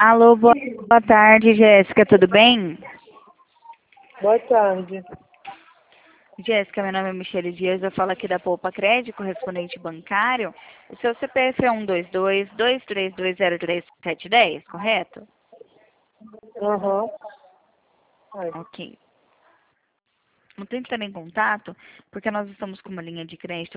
Alô, boa tarde, Jéssica, tudo bem? Boa tarde. Jéssica, meu nome é Michele Dias, eu falo aqui da Poupa Crédito, correspondente bancário. O seu CPF é 122-232-03-710, correto? Aham. Ok. Eu tô entrando em contato porque nós estamos com uma linha de crédito